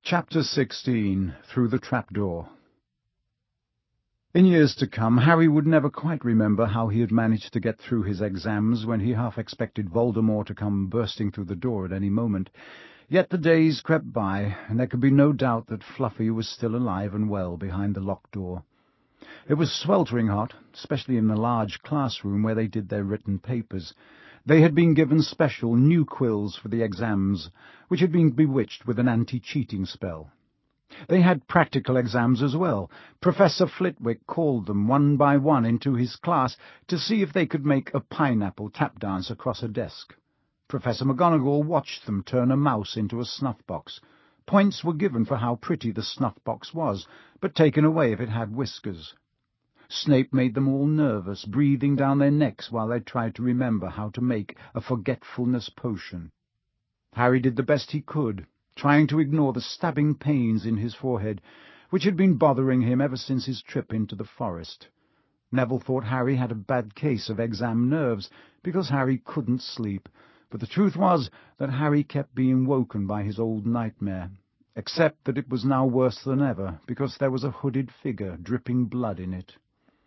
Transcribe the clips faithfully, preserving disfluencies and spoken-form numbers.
Chapter sixteen. Through the Trapdoor. In years to come, Harry would never quite remember how he had managed to get through his exams when he half expected Voldemort to come bursting through the door at any moment. Yet the days crept by, and there could be no doubt that Fluffy was still alive and well behind the locked door. It was sweltering hot, especially in the large classroom where they did their written papers. They had been given special new quills for the exams, which had been bewitched with an anti-cheating spell. They had practical exams as well. Professor Flitwick called them one by one into his class to see if they could make a pineapple tap dance across a desk. Professor McGonagall watched them turn a mouse into a snuff-box. Points were given for how pretty the snuff-box was, but taken away if it had whiskers. Snape made them all nervous, breathing down their necks while they tried to remember how to make a forgetfulness potion. Harry did the best he could, trying to ignore the stabbing pains in his forehead, which had been bothering him ever since his trip into the forest. Neville thought Harry had a bad case of exam nerves, because Harry couldn't sleep, but the truth was that Harry kept being woken by his old nightmare, except that it was now worse than ever, because there was a hooded figure dripping blood in it.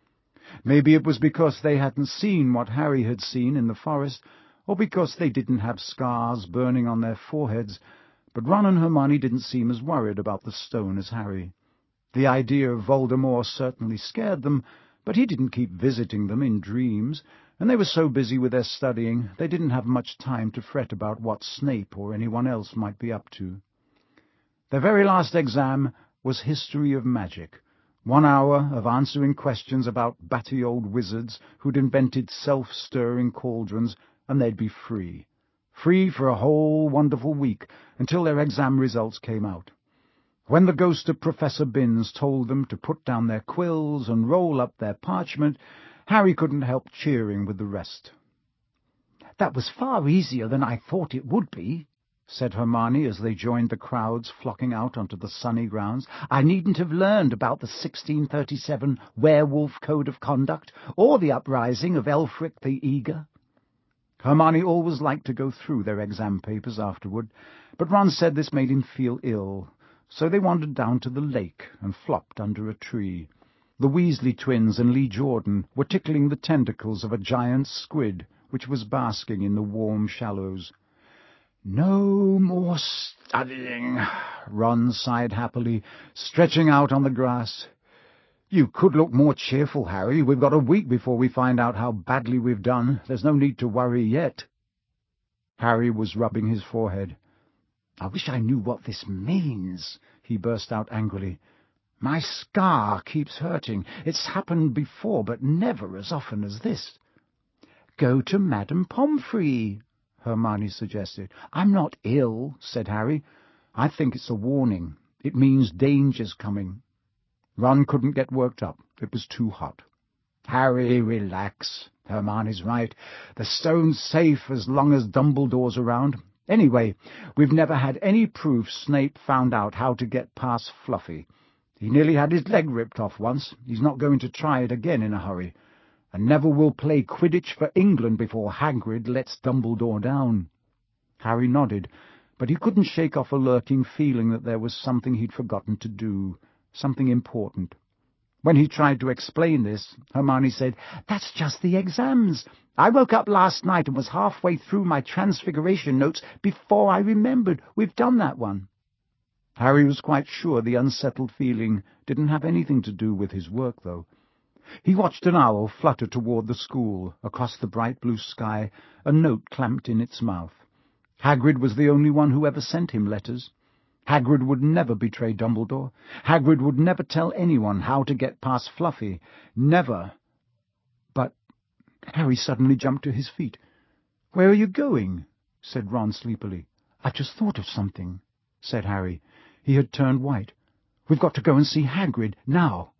Maybe it was because they hadn't seen what Harry had seen in the forest, or because they didn't have scars burning on their foreheads, but Ron and Hermione didn't seem as worried about the stone as Harry. The idea of Voldemort certainly scared them, but he didn't keep visiting them in dreams, and they were so busy with their studying they didn't have much time to fret about what Snape or anyone else might be up to. Their very last exam was History of Magic. One hour of answering questions about batty old wizards who'd invented self-stirring cauldrons, and they'd be free. Free for a whole wonderful week, until their exam results came out. When the ghost of Professor Binns told them to put down their quills and roll up their parchment, Harry couldn't help cheering with the rest. "That was far easier than I thought it would be," said Hermione as they joined the crowds flocking out onto the sunny grounds. "I needn't have learned about the sixteen thirty-seven Werewolf Code of Conduct, or the uprising of Elfric the Eager." Hermione always liked to go through their exam papers afterward, but Ron said this made him feel ill, so they wandered down to the lake and flopped under a tree. The Weasley twins and Lee Jordan were tickling the tentacles of a giant squid, which was basking in the warm shallows. "No more studying," Ron sighed happily, stretching out on the grass. "You could look more cheerful, Harry. We've got a week before we find out how badly we've done. There's no need to worry yet." Harry was rubbing his forehead. "I wish I knew what this means," he burst out angrily. "My scar keeps hurting. It's happened before, but never as often as this." "Go to Madame Pomfrey," Hermione suggested. "I'm not ill," said Harry. "I think it's a warning. It means danger's coming." Ron couldn't get worked up. It was too hot. "Harry, relax. Hermione's right. The stone's safe as long as Dumbledore's around. Anyway, we've never had any proof Snape found out how to get past Fluffy. He nearly had his leg ripped off once. He's not going to try it again in a hurry. And never will play Quidditch for England before Hagrid lets Dumbledore down." Harry nodded, but he couldn't shake off a lurking feeling that there was something he'd forgotten to do, something important. When he tried to explain this, Hermione said, "That's just the exams. I woke up last night and was halfway through my Transfiguration notes before I remembered. We've done that one." Harry was quite sure the unsettled feeling didn't have anything to do with his work, though. He watched an owl flutter toward the school, across the bright blue sky, a note clamped in its mouth. Hagrid was the only one who ever sent him letters. Hagrid would never betray Dumbledore. Hagrid would never tell anyone how to get past Fluffy. Never. But Harry suddenly jumped to his feet. "Where are you going?" said Ron sleepily. "I've just thought of something," said Harry. He had turned white. "We've got to go and see Hagrid now."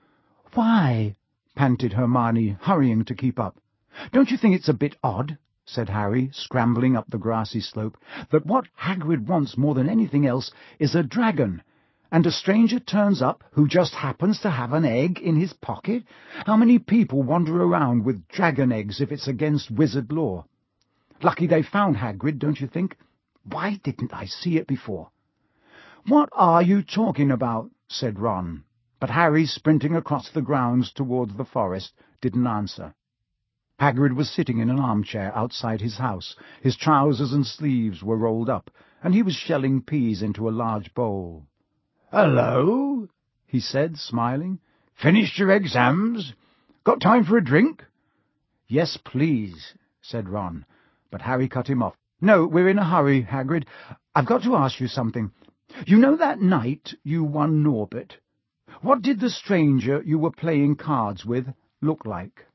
"Why?" panted Hermione, hurrying to keep up. "Don't you think it's a bit odd," said Harry, scrambling up the grassy slope, "that what Hagrid wants more than anything else is a dragon, and a stranger turns up who just happens to have an egg in his pocket? How many people wander around with dragon eggs if it's against wizard law? Lucky they found Hagrid, don't you think? Why didn't I see it before?" "What are you talking about?" said Ron, but Harry, sprinting across the grounds towards the forest, didn't answer. Hagrid was sitting in an armchair outside his house. His trousers and sleeves were rolled up, and he was shelling peas into a large bowl. "Hello," he said, smiling. "Finished your exams? Got time for a drink?" "Yes, please," said Ron, but Harry cut him off. "No, we're in a hurry, Hagrid. I've got to ask you something. You know that night you won Norbert? What did the stranger you were playing cards with look like?"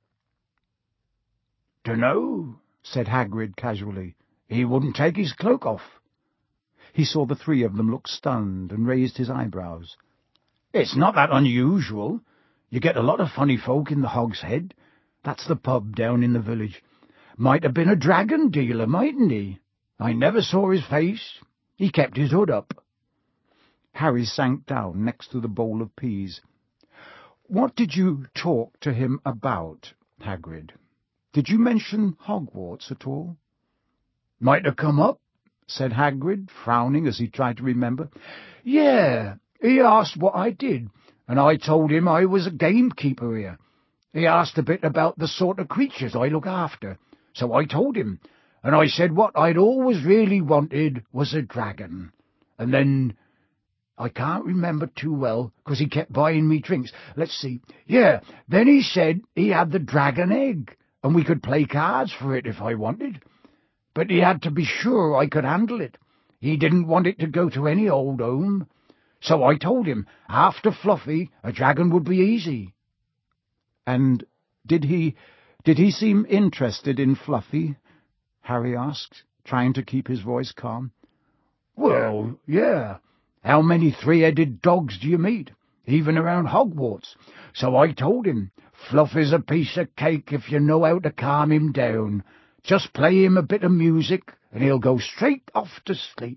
"Dunno," said Hagrid casually. "He wouldn't take his cloak off." He saw the three of them look stunned and raised his eyebrows. "It's not that unusual. You get a lot of funny folk in the Hog's Head. That's the pub down in the village. Might have been a dragon dealer, mightn't he? I never saw his face. He kept his hood up." Harry sank down next to the bowl of peas. "What did you talk to him about, Hagrid? Did you mention Hogwarts at all?" "Might have come up," said Hagrid, frowning as he tried to remember. "Yeah, he asked what I did, and I told him I was a gamekeeper here. He asked a bit about the sort of creatures I look after, so I told him, and I said what I'd always really wanted was a dragon. And then I can't remember too well, because he kept buying me drinks. Let's see. Yeah, then he said he had the dragon egg, and we could play cards for it if I wanted. But he had to be sure I could handle it. He didn't want it to go to any old home. So I told him, after Fluffy, a dragon would be easy." "And did he... did he seem interested in Fluffy?" Harry asked, trying to keep his voice calm. "Well, yeah. How many three-headed dogs do you meet, even around Hogwarts? So I told him, Fluffy's a piece of cake if you know how to calm him down. Just play him a bit of music, and he'll go straight off to sleep."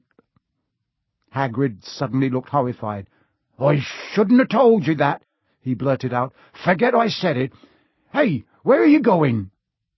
Hagrid suddenly looked horrified. "I shouldn't have told you that," he blurted out. "Forget I said it. Hey, where are you going?"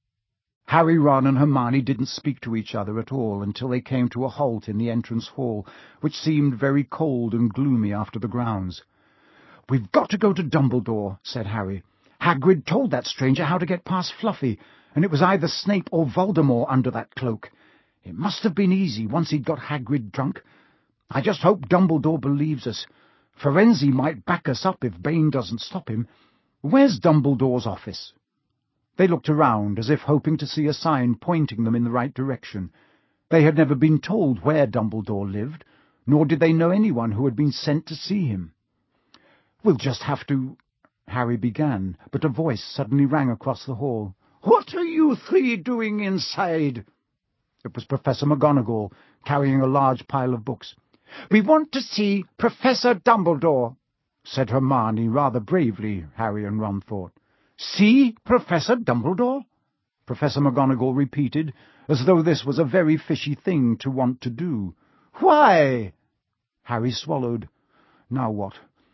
Harry, Ron, and Hermione didn't speak to each other at all until they came to a halt in the entrance hall, which seemed very cold and gloomy after the grounds. "We've got to go to Dumbledore," said Harry. "Hagrid told that stranger how to get past Fluffy, and it was either Snape or Voldemort under that cloak. It must have been easy once he'd got Hagrid drunk. I just hope Dumbledore believes us. Firenze might back us up if Bane doesn't stop him. Where's Dumbledore's office?" They looked around, as if hoping to see a sign pointing them in the right direction. They had never been told where Dumbledore lived, nor did they know anyone who had been sent to see him. "We'll just have to—" Harry began, but a voice suddenly rang across the hall. "What are you three doing inside?" It was Professor McGonagall, carrying a large pile of books. "We want to see Professor Dumbledore," said Hermione rather bravely, Harry and Ron thought. "See Professor Dumbledore?" Professor McGonagall repeated, as though this was a very fishy thing to want to do. "Why?" Harry swallowed. Now what?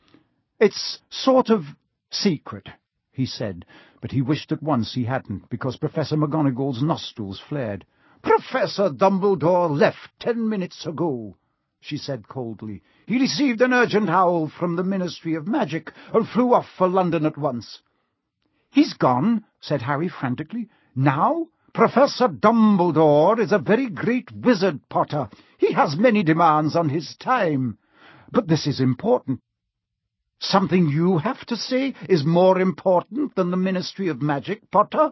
"It's sort of secret," he said, but he wished at once he hadn't, because Professor McGonagall's nostrils flared. "Professor Dumbledore left ten minutes ago," she said coldly. "He received an urgent howl from the Ministry of Magic and flew off for London at once." "He's gone," said Harry frantically. "Now? Professor Dumbledore is a very great wizard, Potter. He has many demands on his time." "But this is important." "Something you have to say is more important than the Ministry of Magic, Potter?"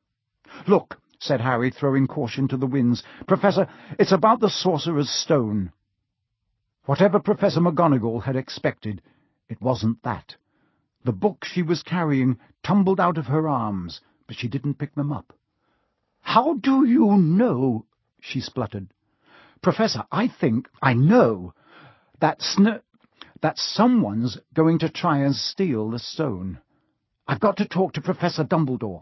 "Look," said Harry, throwing caution to the winds. "Professor, it's about the Sorcerer's Stone." Whatever Professor McGonagall had expected, it wasn't that. The books she was carrying tumbled out of her arms, but she didn't pick them up. "How do you know?" she spluttered. "Professor, I think, I know, that sn... that someone's going to try and steal the stone. I've got to talk to Professor Dumbledore."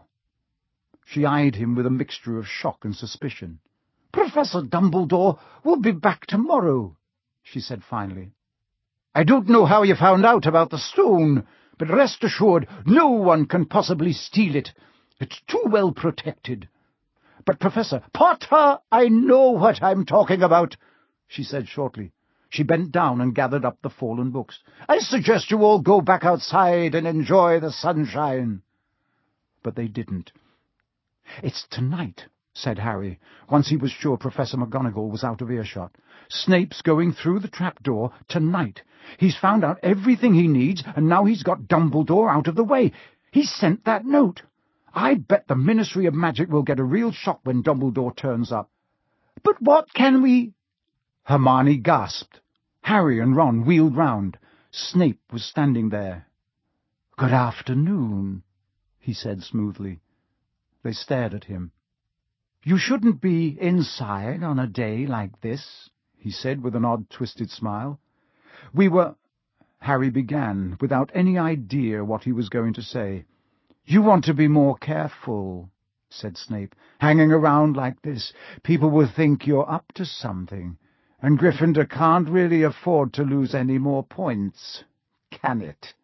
She eyed him with a mixture of shock and suspicion. "Professor Dumbledore will be back tomorrow," she said finally. "I don't know how you found out about the stone, but rest assured no one can possibly steal it. It's too well protected." "But, Professor—" "Potter, I know what I'm talking about," she said shortly. She bent down and gathered up the fallen books. "I suggest you all go back outside and enjoy the sunshine." But they didn't. "It's tonight," said Harry, once he was sure Professor McGonagall was out of earshot. "Snape's going through the trapdoor tonight. He's found out everything he needs, and now he's got Dumbledore out of the way. He sent that note. I bet the Ministry of Magic will get a real shock when Dumbledore turns up." "But what can we—" Hermione gasped. Harry and Ron wheeled round. Snape was standing there. "Good afternoon," he said smoothly. They stared at him. "You shouldn't be inside on a day like this," he said with an odd twisted smile. "We were—" Harry began, without any idea what he was going to say. "You want to be more careful," said Snape. "Hanging around like this, people will think you're up to something, and Gryffindor can't really afford to lose any more points, can it?"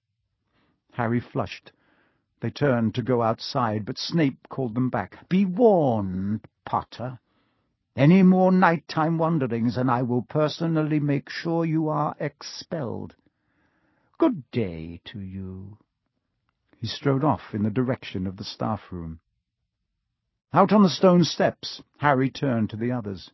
Harry flushed. They turned to go outside, but Snape called them back. "Be warned, Potter. Any more nighttime wanderings, and I will personally make sure you are expelled. Good day to you." He strode off in the direction of the staff room. Out on the stone steps, Harry turned to the others.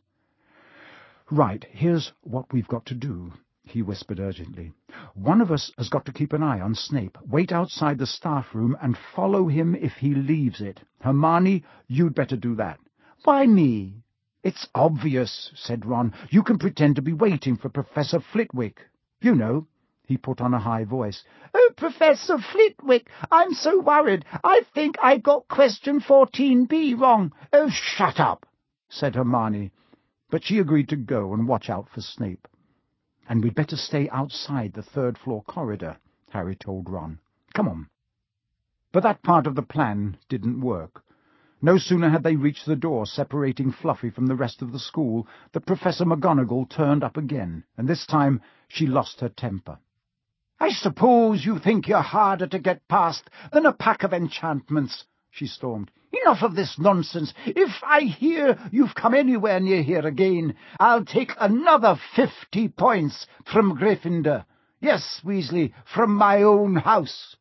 "Right, here's what we've got to do," he whispered urgently. "One of us has got to keep an eye on Snape, wait outside the staff room, and follow him if he leaves it. Hermione, you'd better do that." "Why me?" "It's obvious," said Ron. "You can pretend to be waiting for Professor Flitwick. You know." He put on a high voice. "Oh, Professor Flitwick, I'm so worried. I think I got question fourteen B wrong." "Oh, shut up," said Hermione. But she agreed to go and watch out for Snape. "And we'd better stay outside the third-floor corridor," Harry told Ron. "Come on." But that part of the plan didn't work. No sooner had they reached the door separating Fluffy from the rest of the school that Professor McGonagall turned up again, and this time she lost her temper. "I suppose you think you're harder to get past than a pack of enchantments," she stormed. "Enough of this nonsense. If I hear you've come anywhere near here again, I'll take another fifty points from Gryffindor. Yes, Weasley, from my own house."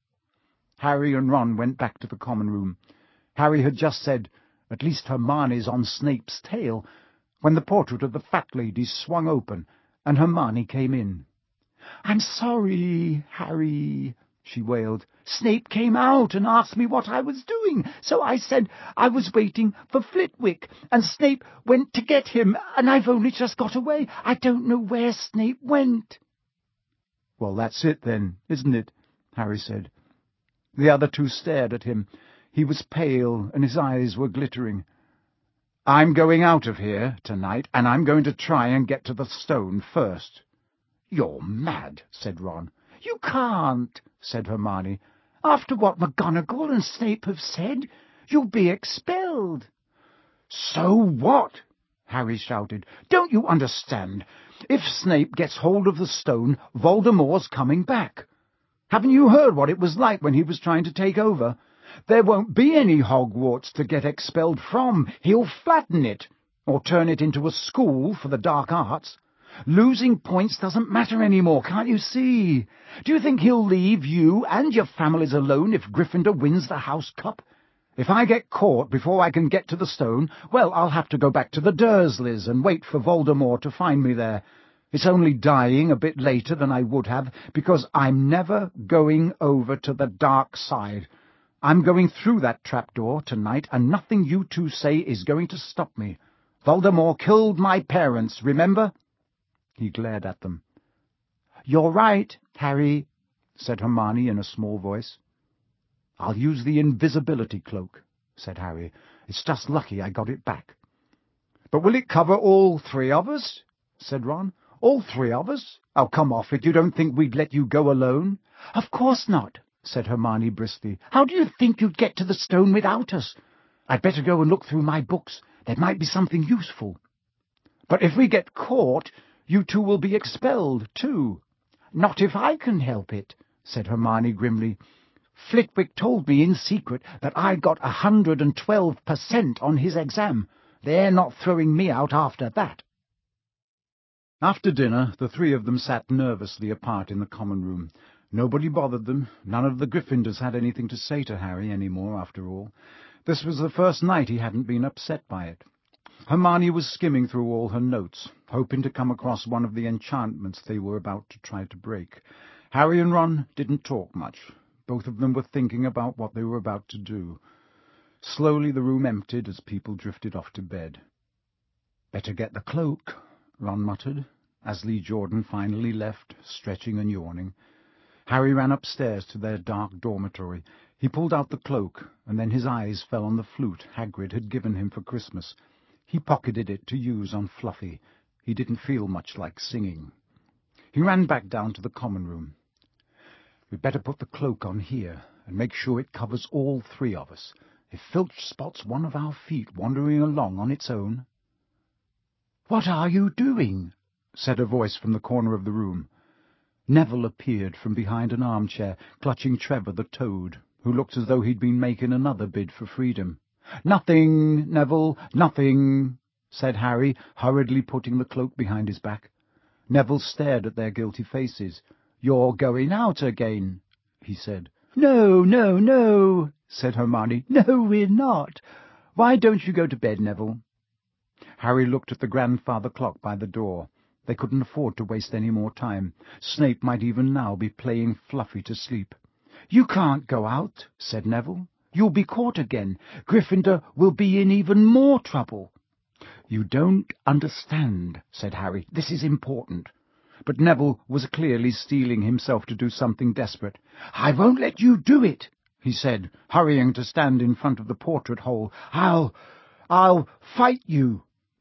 Harry and Ron went back to the common room. Harry had just said, "At least Hermione's on Snape's tail," when the portrait of the fat lady swung open, and Hermione came in. "I'm sorry, Harry," she wailed. "Snape came out and asked me what I was doing, so I said I was waiting for Flitwick, and Snape went to get him, and I've only just got away. I don't know where Snape went." "Well, that's it then, isn't it?" Harry said. The other two stared at him. He was pale, and his eyes were glittering. "I'm going out of here tonight, and I'm going to try and get to the stone first." "You're mad," said Ron. "You can't," said Hermione. "After what McGonagall and Snape have said, you'll be expelled." "So what?" Harry shouted. "Don't you understand? If Snape gets hold of the stone, Voldemort's coming back. Haven't you heard what it was like when he was trying to take over? There won't be any Hogwarts to get expelled from. He'll flatten it, or turn it into a school for the dark arts. Losing points doesn't matter anymore, can't you see? Do you think he'll leave you and your families alone if Gryffindor wins the House Cup? If I get caught before I can get to the stone, well, I'll have to go back to the Dursleys and wait for Voldemort to find me there. It's only dying a bit later than I would have, because I'm never going over to the dark side. I'm going through that trapdoor tonight, and nothing you two say is going to stop me. Voldemort killed my parents, remember?" He glared at them. "You're right, Harry," said Hermione in a small voice. "I'll use the invisibility cloak," said Harry. "It's just lucky I got it back." "But will it cover all three of us?" said Ron. "All three of us? Oh, come off it. You don't think we'd let you go alone?" "Of course not," said Hermione briskly. "How do you think you'd get to the stone without us? I'd better go and look through my books. There might be something useful." "But if we get caught, you two will be expelled, too." "Not if I can help it," said Hermione grimly. "Flitwick told me in secret that I got a hundred and twelve percent on his exam. They're not throwing me out after that." After dinner, the three of them sat nervously apart in the common room. Nobody bothered them. None of the Gryffindors had anything to say to Harry any more, after all. This was the first night he hadn't been upset by it. Hermione was skimming through all her notes, hoping to come across one of the enchantments they were about to try to break. Harry and Ron didn't talk much. Both of them were thinking about what they were about to do. Slowly the room emptied as people drifted off to bed. "Better get the cloak," Ron muttered, as Lee Jordan finally left, stretching and yawning. Harry ran upstairs to their dark dormitory. He pulled out the cloak, and then his eyes fell on the flute Hagrid had given him for Christmas. He pocketed it to use on Fluffy. He didn't feel much like singing. He ran back down to the common room. "We'd better put the cloak on here, and make sure it covers all three of us. If Filch spots one of our feet wandering along on its own—" "What are you doing?" said a voice from the corner of the room. Neville appeared from behind an armchair, clutching Trevor the Toad, who looked as though he'd been making another bid for freedom. "Nothing, Neville, nothing," said Harry, hurriedly putting the cloak behind his back. Neville stared at their guilty faces. "You're going out again," he said. "No, no, no," said Hermione. "No, we're not. Why don't you go to bed, Neville?" Harry looked at the grandfather clock by the door. They couldn't afford to waste any more time. Snape might even now be playing Fluffy to sleep. "You can't go out," said Neville. "You'll be caught again. Gryffindor will be in even more trouble." "You don't understand," said Harry. "This is important." But Neville was clearly steeling himself to do something desperate. "I won't let you do it," he said, hurrying to stand in front of the portrait hole. I'll... I'll fight you."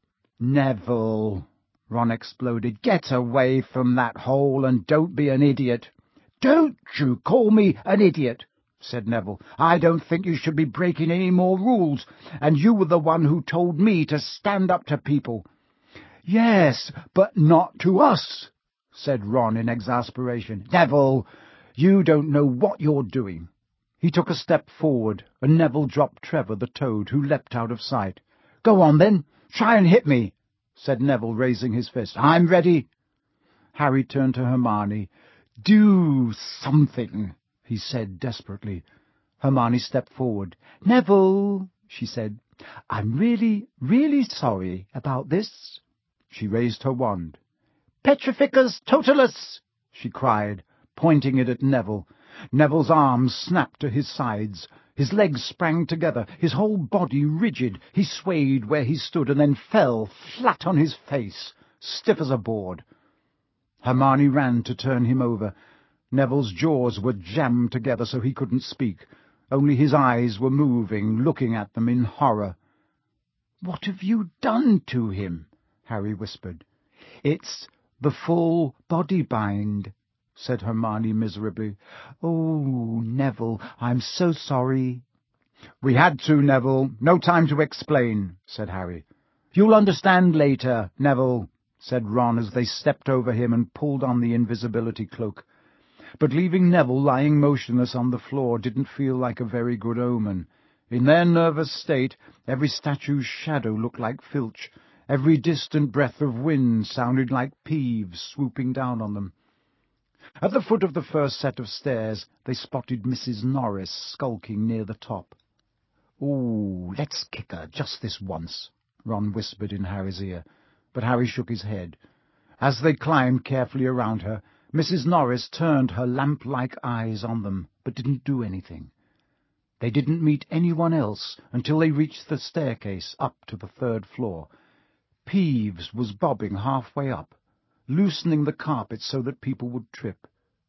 "Neville," Ron exploded, "get away from that hole and don't be an idiot." "Don't you call me an idiot," said Neville. "I don't think you should be breaking any more rules, and you were the one who told me to stand up to people." "Yes, but not to us," said Ron in exasperation. "Neville, you don't know what you're doing." He took a step forward, and Neville dropped Trevor the Toad, who leapt out of sight. "Go on, then. Try and hit me," said Neville, raising his fist. "I'm ready." Harry turned to Hermione. "Do something," he said desperately. Hermione stepped forward. "Neville," she said, "I'm really, really sorry about this." She raised her wand. "Petrificus totalus!" she cried, pointing it at Neville. Neville's arms snapped to his sides. His legs sprang together, his whole body rigid. He swayed where he stood and then fell flat on his face, stiff as a board. Hermione ran to turn him over. Neville's jaws were jammed together so he couldn't speak. Only his eyes were moving, looking at them in horror. "What have you done to him?" Harry whispered. "It's the full body bind," said Hermione miserably. "Oh, Neville, I'm so sorry." "We had to, Neville. No time to explain," said Harry. "You'll understand later, Neville," said Ron as they stepped over him and pulled on the invisibility cloak. But leaving Neville lying motionless on the floor didn't feel like a very good omen. In their nervous state, every statue's shadow looked like Filch. Every distant breath of wind sounded like Peeves swooping down on them. At the foot of the first set of stairs, they spotted Missus Norris skulking near the top. "Ooh, let's kick her just this once," Ron whispered in Harry's ear, but Harry shook his head. As they climbed carefully around her, Missus Norris turned her lamp-like eyes on them, but didn't do anything. They didn't meet anyone else until they reached the staircase up to the third floor. Peeves was bobbing halfway up, loosening the carpet so that people would trip.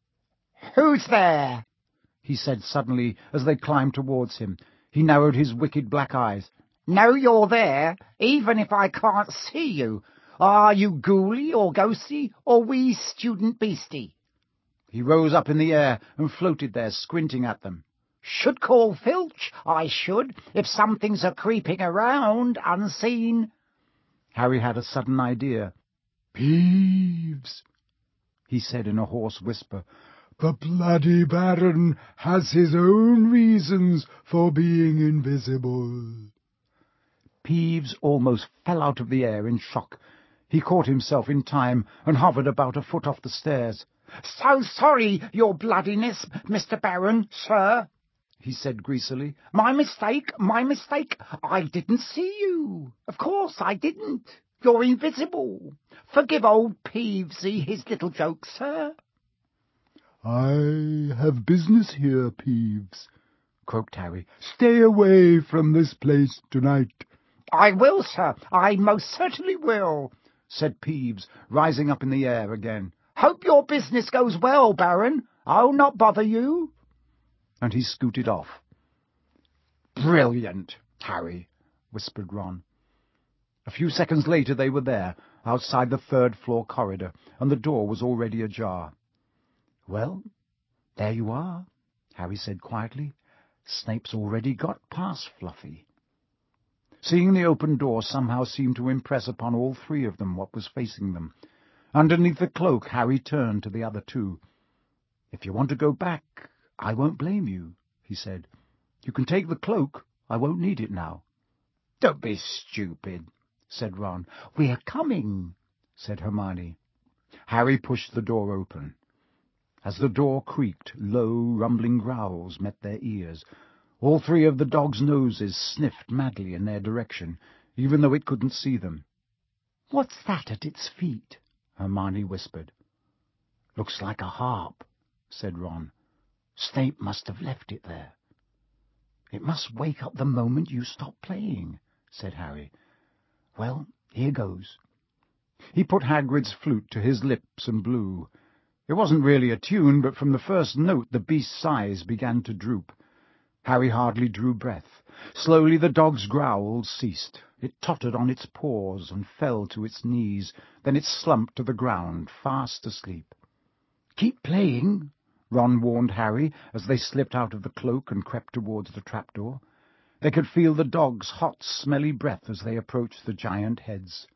"Who's there?" he said suddenly as they climbed towards him. He narrowed his wicked black eyes. "Know you're there, even if I can't see you. Are you ghouly or ghosty or wee student beastie?" He rose up in the air and floated there, squinting at them. "Should call Filch, I should, if something's a creeping around unseen." Harry had a sudden idea. "Peeves," he said in a hoarse whisper, "the bloody Baron has his own reasons for being invisible." Peeves almost fell out of the air in shock. He caught himself in time and hovered about a foot off the stairs. "So sorry, your bloodiness, Mister Baron, sir," he said greasily. "My mistake, my mistake. I didn't see you. Of course I didn't. You're invisible. Forgive old Peevesy his little joke, sir." "I have business here, Peeves," croaked Harry. "Stay away from this place tonight." "I will, sir. I most certainly will," said Peeves, rising up in the air again. "Hope your business goes well, Baron. I'll not bother you." And he scooted off. "Brilliant, Harry," whispered Ron. A few seconds later they were there, outside the third-floor corridor, and the door was already ajar. "Well, there you are," Harry said quietly. "Snape's already got past Fluffy." Seeing the open door somehow seemed to impress upon all three of them what was facing them. Underneath the cloak, Harry turned to the other two. "If you want to go back, I won't blame you," he said. "You can take the cloak. I won't need it now." "Don't be stupid," said Ron. "We're coming," said Hermione. Harry pushed the door open. As the door creaked, low, rumbling growls met their ears. All three of the dogs' noses sniffed madly in their direction, even though it couldn't see them. "What's that at its feet?" Hermione whispered. "Looks like a harp," said Ron. "Snape must have left it there." "It must wake up the moment you stop playing," said Harry. "Well, here goes." He put Hagrid's flute to his lips and blew. It wasn't really a tune, but from the first note the beast's eyes began to droop. Harry hardly drew breath. Slowly the dog's growls ceased. It tottered on its paws and fell to its knees. Then it slumped to the ground, fast asleep. "Keep playing," Ron warned Harry as they slipped out of the cloak and crept towards the trapdoor. They could feel the dog's hot, smelly breath as they approached the giant heads.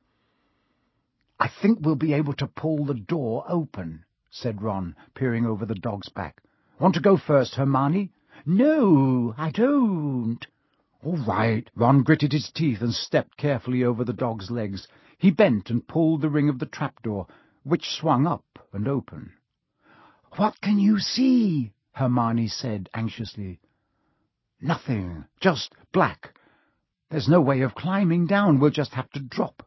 "I think we'll be able to pull the door open," said Ron, peering over the dog's back. "Want to go first, Hermione?" "No, I don't." "All right." Ron gritted his teeth and stepped carefully over the dog's legs. He bent and pulled the ring of the trapdoor, which swung up and open. "What can you see?" Hermione said anxiously. "Nothing, just black. There's no way of climbing down. We'll just have to drop."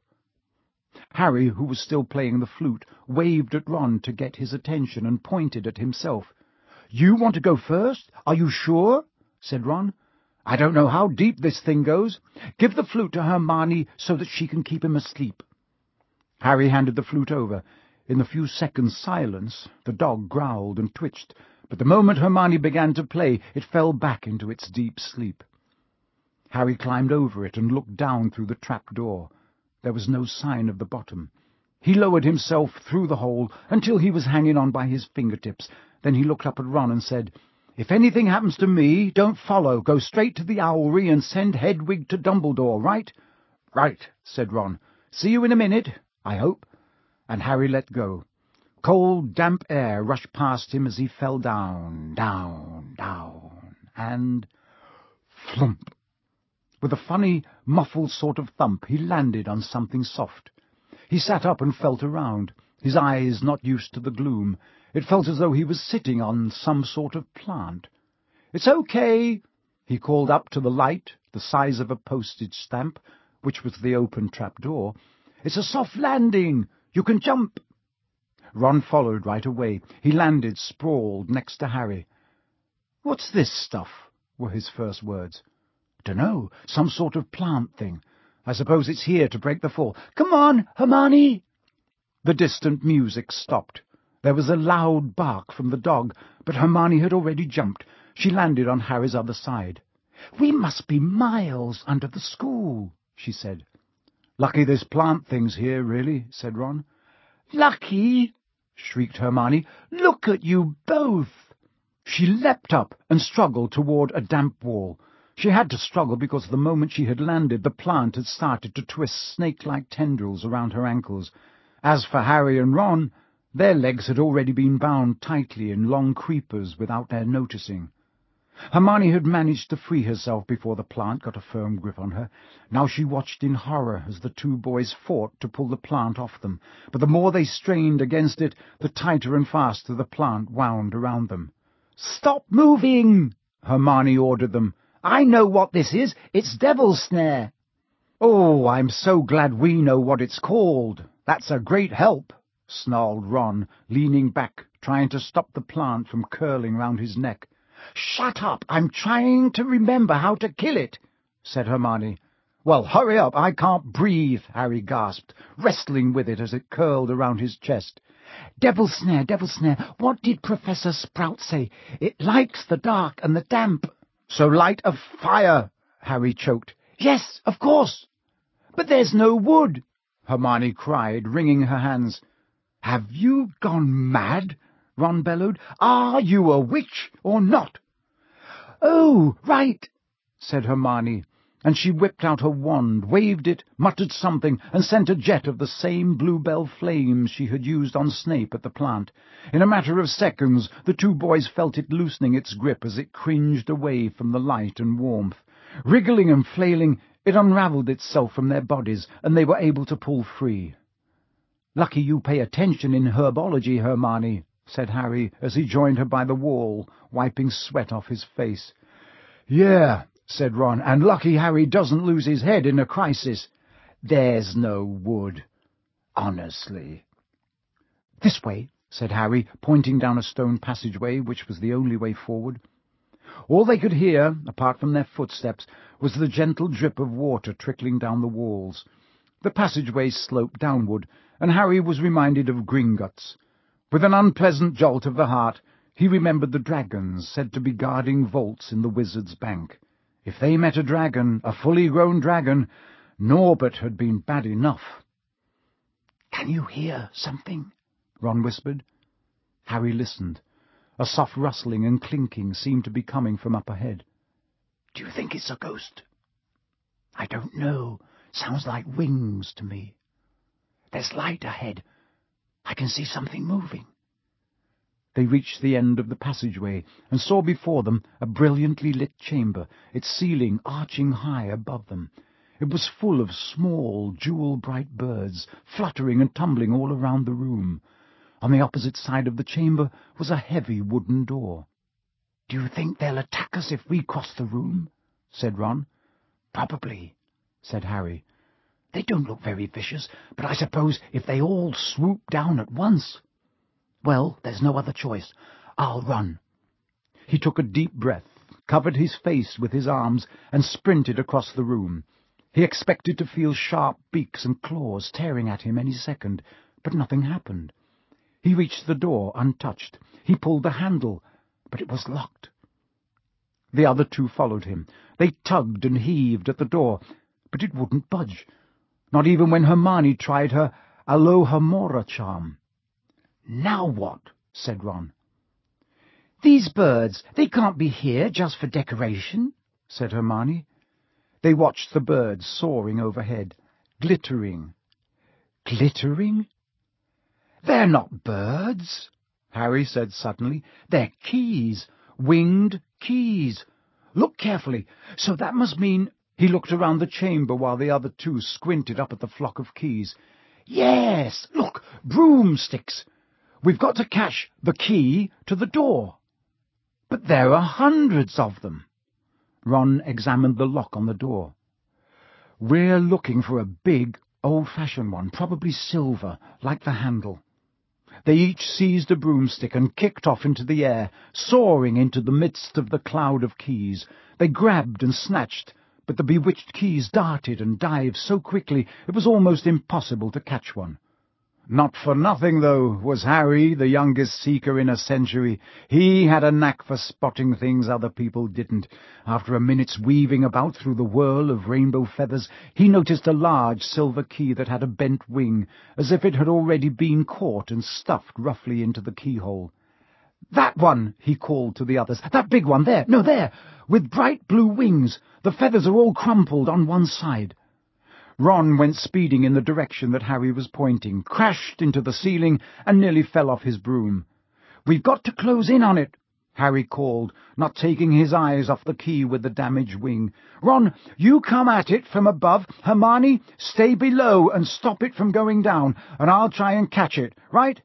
Harry, who was still playing the flute, waved at Ron to get his attention and pointed at himself. "You want to go first? Are you sure?" said Ron. "I don't know how deep this thing goes. Give the flute to Hermione so that she can keep him asleep." Harry handed the flute over. In the few seconds' silence, the dog growled and twitched, but the moment Hermione began to play, it fell back into its deep sleep. Harry climbed over it and looked down through the trap-door. There was no sign of the bottom. He lowered himself through the hole until he was hanging on by his fingertips. Then he looked up at Ron and said, "If anything happens to me, don't follow. Go straight to the Owlry and send Hedwig to Dumbledore, right?" "Right," said Ron. "See you in a minute, I hope." And Harry let go. Cold, damp air rushed past him as he fell down, down, down, and flump! With a funny, muffled sort of thump, he landed on something soft. He sat up and felt around, his eyes not used to the gloom. It felt as though he was sitting on some sort of plant. "It's okay," he called up to the light, the size of a postage stamp, which was the open trap-door. "It's a soft landing. You can jump." Ron followed right away. He landed sprawled next to Harry. "What's this stuff?" were his first words. "Dunno, some sort of plant thing. I suppose it's here to break the fall. Come on, Hermione!" The distant music stopped. There was a loud bark from the dog, but Hermione had already jumped. She landed on Harry's other side. "We must be miles under the school," she said. "Lucky there's plant things here, really," said Ron. "Lucky!" shrieked Hermione. "Look at you both!" She leapt up and struggled toward a damp wall. She had to struggle because the moment she had landed, the plant had started to twist snake-like tendrils around her ankles. As for Harry and Ron, their legs had already been bound tightly in long creepers without their noticing. Hermione had managed to free herself before the plant got a firm grip on her. Now she watched in horror as the two boys fought to pull the plant off them, but the more they strained against it, the tighter and faster the plant wound around them. "Stop moving!" Hermione ordered them. "I know what this is. It's Devil's Snare." "Oh, I'm so glad we know what it's called. That's a great help," snarled Ron, leaning back, trying to stop the plant from curling round his neck. "Shut up! I'm trying to remember how to kill it," said Hermione. "Well, hurry up! I can't breathe," Harry gasped, wrestling with it as it curled around his chest. "Devil's Snare, Devil's Snare, what did Professor Sprout say? It likes the dark and the damp." "So light a fire," Harry choked. "Yes, of course." "But there's no wood," Hermione cried, wringing her hands. "Have you gone mad?" Ron bellowed. "Are you a witch or not?" "Oh, right," said Hermione, and she whipped out her wand, waved it, muttered something, and sent a jet of the same bluebell flames she had used on Snape at the plant. In a matter of seconds, the two boys felt it loosening its grip as it cringed away from the light and warmth. Wriggling and flailing, it unravelled itself from their bodies, and they were able to pull free. "Lucky you pay attention in herbology, Hermione," said Harry, as he joined her by the wall, wiping sweat off his face. "Yeah," said Ron, "and lucky Harry doesn't lose his head in a crisis. There's no wood. Honestly." "This way," said Harry, pointing down a stone passageway which was the only way forward. All they could hear, apart from their footsteps, was the gentle drip of water trickling down the walls. The passageway sloped downward, and Harry was reminded of Gringotts. With an unpleasant jolt of the heart, he remembered the dragons said to be guarding vaults in the Wizard's Bank. If they met a dragon, a fully grown dragon, Norbert had been bad enough. "Can you hear something?" Ron whispered. Harry listened. A soft rustling and clinking seemed to be coming from up ahead. "Do you think it's a ghost?" "I don't know. Sounds like wings to me." "There's light ahead. I can see something moving." They reached the end of the passageway and saw before them a brilliantly lit chamber, its ceiling arching high above them. It was full of small, jewel-bright birds, fluttering and tumbling all around the room. On the opposite side of the chamber was a heavy wooden door. "Do you think they'll attack us if we cross the room?" said Ron. "Probably," said Harry. "They don't look very vicious, but I suppose if they all swoop down at once—" "Well, there's no other choice. I'll run." He took a deep breath, covered his face with his arms, and sprinted across the room. He expected to feel sharp beaks and claws tearing at him any second, but nothing happened. He reached the door untouched. He pulled the handle, but it was locked. The other two followed him. They tugged and heaved at the door, but it wouldn't budge, not even when Hermione tried her Alohomora charm. "Now what?" said Ron. "These birds, they can't be here just for decoration," said Hermione. They watched the birds soaring overhead, glittering. "Glittering?" "They're not birds," Harry said suddenly. "They're keys, winged keys. Look carefully. So that must mean—" He looked around the chamber while the other two squinted up at the flock of keys. "Yes, look, broomsticks. We've got to catch the key to the door." "But there are hundreds of them." Ron examined the lock on the door. "We're looking for a big, old-fashioned one, probably silver, like the handle." They each seized a broomstick and kicked off into the air, soaring into the midst of the cloud of keys. They grabbed and snatched, but the bewitched keys darted and dived so quickly it was almost impossible to catch one. Not for nothing, though, was Harry the youngest seeker in a century. He had a knack for spotting things other people didn't. After a minute's weaving about through the whirl of rainbow feathers, he noticed a large silver key that had a bent wing, as if it had already been caught and stuffed roughly into the keyhole. "That one!" he called to the others. "That big one, there! No, there! With bright blue wings. The feathers are all crumpled on one side." Ron went speeding in the direction that Harry was pointing, crashed into the ceiling, and nearly fell off his broom. "We've got to close in on it," Harry called, not taking his eyes off the key with the damaged wing. "Ron, you come at it from above. Hermione, stay below and stop it from going down, and I'll try and catch it. Right?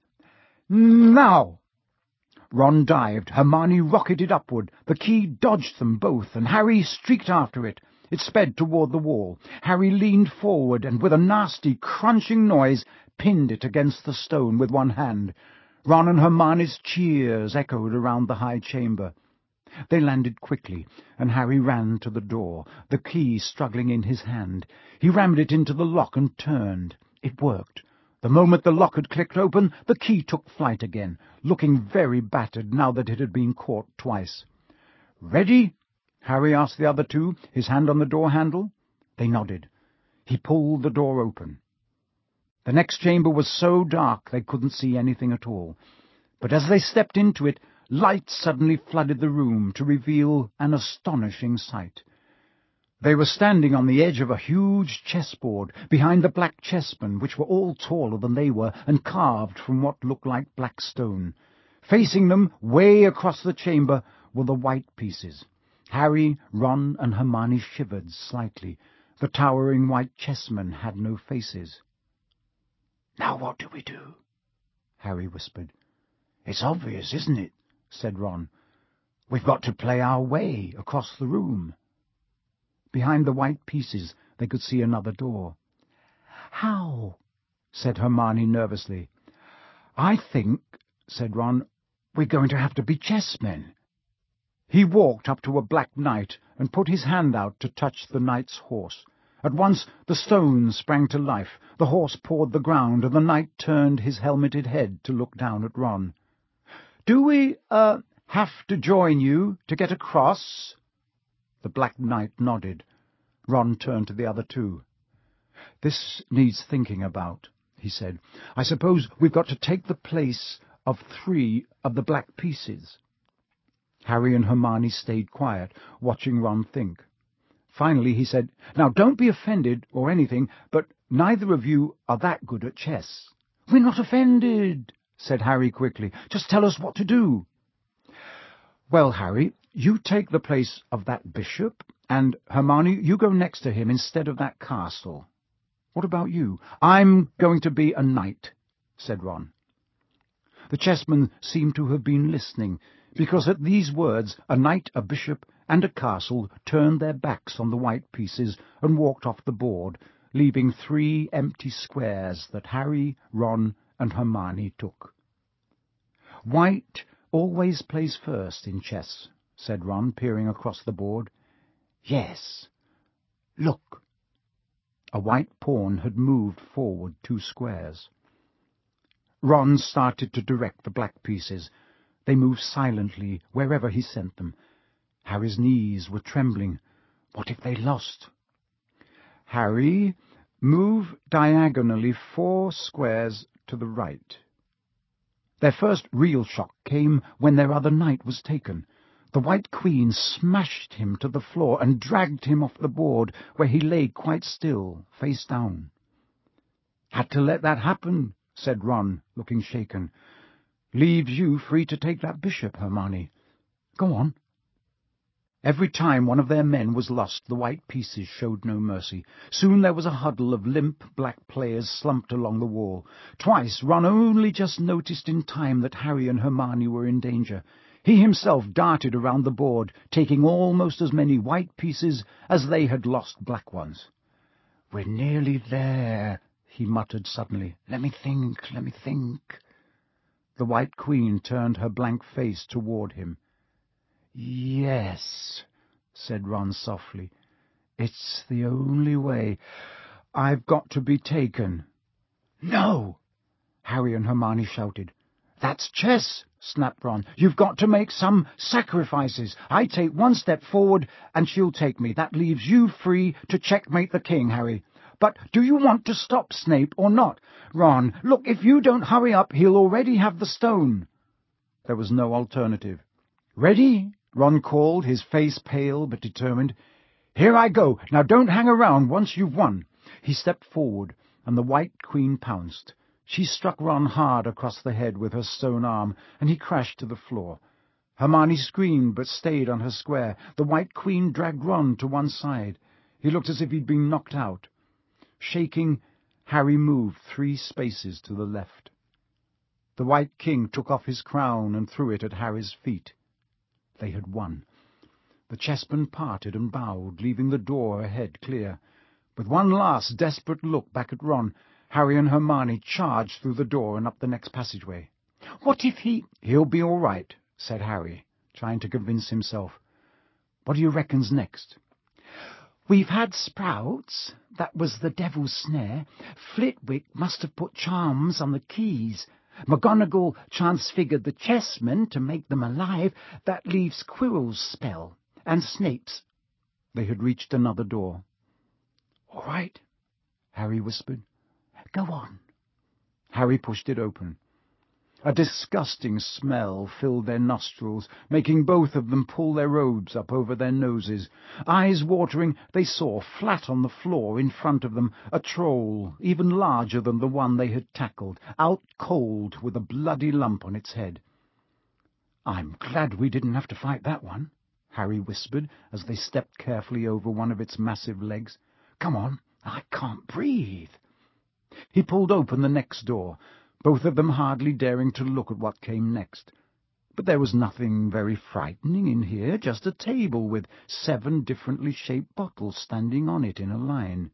Now!" Ron dived. Hermione rocketed upward. The key dodged them both, and Harry streaked after it. It sped toward the wall. Harry leaned forward and, with a nasty, crunching noise, pinned it against the stone with one hand. Ron and Hermione's cheers echoed around the high chamber. They landed quickly, and Harry ran to the door, the key struggling in his hand. He rammed it into the lock and turned. It worked. The moment the lock had clicked open, the key took flight again, looking very battered now that it had been caught twice. "Ready?" Harry asked the other two, his hand on the door handle. They nodded. He pulled the door open. The next chamber was so dark they couldn't see anything at all. But as they stepped into it, light suddenly flooded the room to reveal an astonishing sight. They were standing on the edge of a huge chessboard, behind the black chessmen, which were all taller than they were, and carved from what looked like black stone. Facing them, way across the chamber, were the white pieces. Harry, Ron, and Hermione shivered slightly. The towering white chessmen had no faces. "Now what do we do?" Harry whispered. "It's obvious, isn't it?" said Ron. "We've got to play our way across the room." Behind the white pieces they could see another door. "How?" said Hermione nervously. "I think," said Ron, "we're going to have to be chessmen." He walked up to a black knight and put his hand out to touch the knight's horse. At once the stone sprang to life, the horse pawed the ground, and the knight turned his helmeted head to look down at Ron. "Do we, uh, have to join you to get across?" The Black Knight nodded. Ron turned to the other two. "This needs thinking about," he said. "I suppose we've got to take the place of three of the black pieces." Harry and Hermione stayed quiet, watching Ron think. Finally he said, "Now don't be offended or anything, but neither of you are that good at chess." "We're not offended," said Harry quickly. "Just tell us what to do." "Well, Harry, you take the place of that bishop, and, Hermione, you go next to him instead of that castle. What about you?" "I'm going to be a knight," said Ron. The chessmen seemed to have been listening, because at these words a knight, a bishop, and a castle turned their backs on the white pieces and walked off the board, leaving three empty squares that Harry, Ron, and Hermione took. "White always plays first in chess," said Ron, peering across the board. "Yes. Look." A white pawn had moved forward two squares. Ron started to direct the black pieces. They moved silently wherever he sent them. Harry's knees were trembling. What if they lost? "Harry, move diagonally four squares to the right." Their first real shock came when their other knight was taken. The White Queen smashed him to the floor and dragged him off the board, where he lay quite still, face down. "Had to let that happen," said Ron, looking shaken. "Leaves you free to take that bishop, Hermione. Go on." Every time one of their men was lost, the white pieces showed no mercy. Soon there was a huddle of limp black players slumped along the wall. Twice Ron only just noticed in time that Harry and Hermione were in danger. He himself darted around the board, taking almost as many white pieces as they had lost black ones. "We're nearly there," he muttered suddenly. "Let me think, let me think." The White Queen turned her blank face toward him. "Yes," said Ron softly. "It's the only way. I've got to be taken." "No!" Harry and Hermione shouted. "That's chess," snapped Ron. "You've got to make some sacrifices. I take one step forward, and she'll take me. That leaves you free to checkmate the king, Harry. But do you want to stop Snape or not? Ron, look, if you don't hurry up, he'll already have the stone." There was no alternative. "Ready?" Ron called, his face pale but determined. "Here I go. Now don't hang around once you've won." He stepped forward, and the White Queen pounced. She struck Ron hard across the head with her stone arm, and he crashed to the floor. Hermione screamed, but stayed on her square. The White Queen dragged Ron to one side. He looked as if he'd been knocked out. Shaking, Harry moved three spaces to the left. The White King took off his crown and threw it at Harry's feet. They had won. The chessmen parted and bowed, leaving the door ahead clear. With one last desperate look back at Ron, Harry and Hermione charged through the door and up the next passageway. "What if he—" "He'll be all right," said Harry, trying to convince himself. "What do you reckon's next?" "We've had sprouts. That was the devil's snare. Flitwick must have put charms on the keys. McGonagall transfigured the chessmen to make them alive. That leaves Quirrell's spell. And Snape's." They had reached another door. "All right," Harry whispered. "Go on." Harry pushed it open. A disgusting smell filled their nostrils, making both of them pull their robes up over their noses. Eyes watering, they saw, flat on the floor in front of them, a troll, even larger than the one they had tackled, out cold with a bloody lump on its head. "I'm glad we didn't have to fight that one," Harry whispered as they stepped carefully over one of its massive legs. "Come on, I can't breathe." He pulled open the next door, both of them hardly daring to look at what came next. But there was nothing very frightening in here, just a table with seven differently shaped bottles standing on it in a line.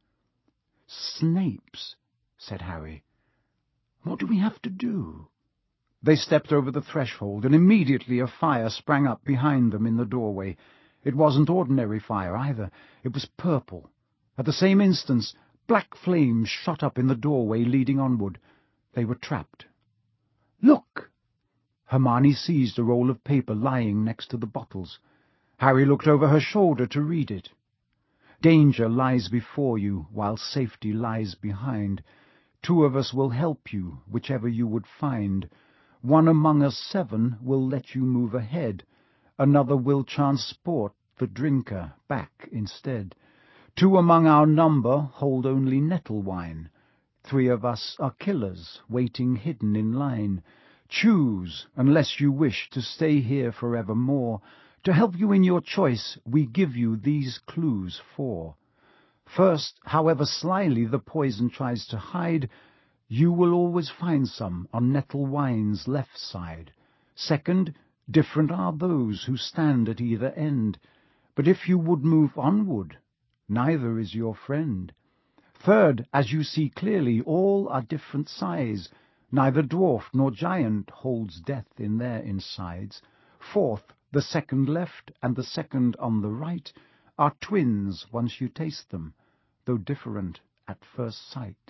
"Snape's," said Harry. "What do we have to do?" They stepped over the threshold, and immediately a fire sprang up behind them in the doorway. It wasn't ordinary fire, either. It was purple. At the same instant, black flames shot up in the doorway leading onward. They were trapped. "Look!" Hermione seized a roll of paper lying next to the bottles. Harry looked over her shoulder to read it. "Danger lies before you, while safety lies behind. Two of us will help you, whichever you would find. One among us seven will let you move ahead. Another will transport the drinker back instead. Two among our number hold only nettle wine. Three of us are killers, waiting hidden in line. Choose, unless you wish to stay here forevermore. To help you in your choice, we give you these clues four. First, however slyly the poison tries to hide, you will always find some on nettle wine's left side. Second, different are those who stand at either end. But if you would move onward, neither is your friend. Third, as you see clearly, all are different size. Neither dwarf nor giant holds death in their insides. Fourth, the second left and the second on the right are twins once you taste them, though different at first sight."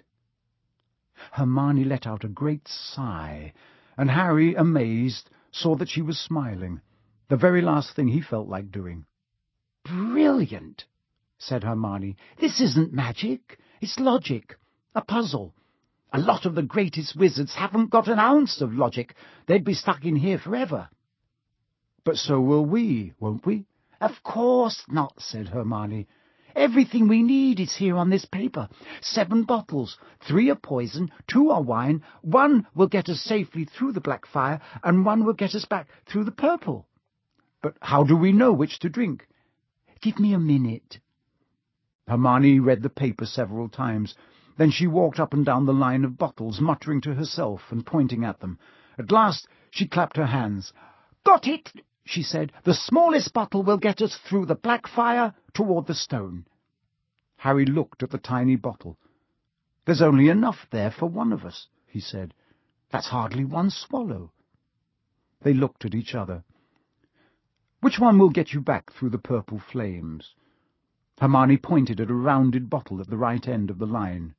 Hermione let out a great sigh, and Harry, amazed, saw that she was smiling, the very last thing he felt like doing. "Brilliant," said Hermione. "This isn't magic, it's logic, a puzzle. A lot of the greatest wizards haven't got an ounce of logic. They'd be stuck in here forever." "But so will we, won't we?" "Of course not," said Hermione. "Everything we need is here on this paper. Seven bottles. Three are poison, two are wine. One will get us safely through the black fire, and one will get us back through the purple." "But how do we know which to drink?" "Give me a minute." Hermione read the paper several times. Then she walked up and down the line of bottles, muttering to herself and pointing at them. At last she clapped her hands. "Got it!" she said. "The smallest bottle will get us through the black fire toward the stone." Harry looked at the tiny bottle. "There's only enough there for one of us," he said. "That's hardly one swallow." They looked at each other. "Which one will get you back through the purple flames?" Hermione pointed at a rounded bottle at the right end of the line.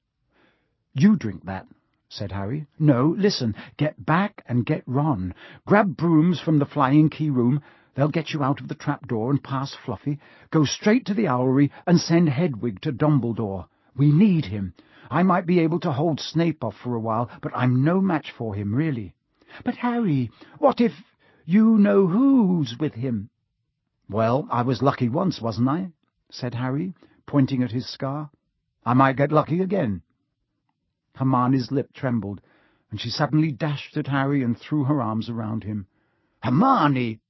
"You drink that," said Harry. "No, listen. Get back and get Ron. Grab brooms from the Flying Key room. They'll get you out of the trapdoor and past Fluffy. Go straight to the Owlery and send Hedwig to Dumbledore. We need him. I might be able to hold Snape off for a while, but I'm no match for him, really." "But, Harry, what if you know who's with him?" "Well, I was lucky once, wasn't I?" said Harry, pointing at his scar. "I might get lucky again." Hermione's lip trembled, and she suddenly dashed at Harry and threw her arms around him. "Hermione!"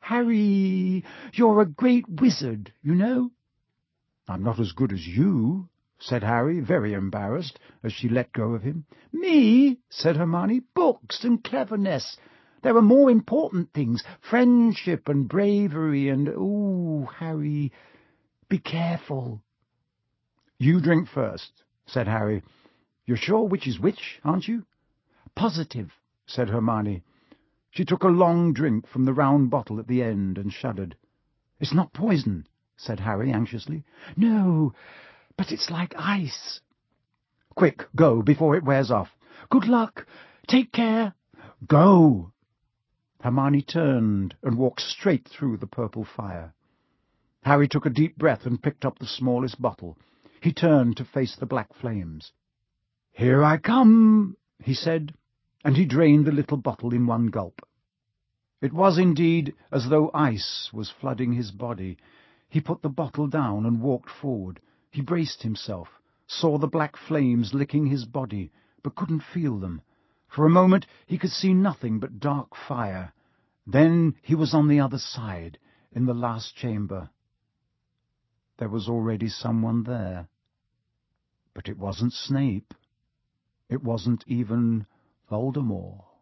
Harry, you're a great wizard, you know." "I'm not as good as you," said Harry, very embarrassed, as she let go of him. "Me?" said Hermione. "Books and cleverness. There are more important things, friendship and bravery and... Oh, Harry, be careful." "You drink first," said Harry. "You're sure which is which, aren't you?" "Positive," said Hermione. She took a long drink from the round bottle at the end and shuddered. "It's not poison," said Harry anxiously. "No, but it's like ice." "Quick, go, before it wears off." "Good luck. Take care." "Go!" Hermione turned and walked straight through the purple fire. Harry took a deep breath and picked up the smallest bottle. He turned to face the black flames. "Here I come," he said, and he drained the little bottle in one gulp. It was indeed as though ice was flooding his body. He put the bottle down and walked forward. He braced himself, saw the black flames licking his body, but couldn't feel them. For a moment he could see nothing but dark fire. Then he was on the other side, in the last chamber. There was already someone there. But it wasn't Snape. It wasn't even Voldemort.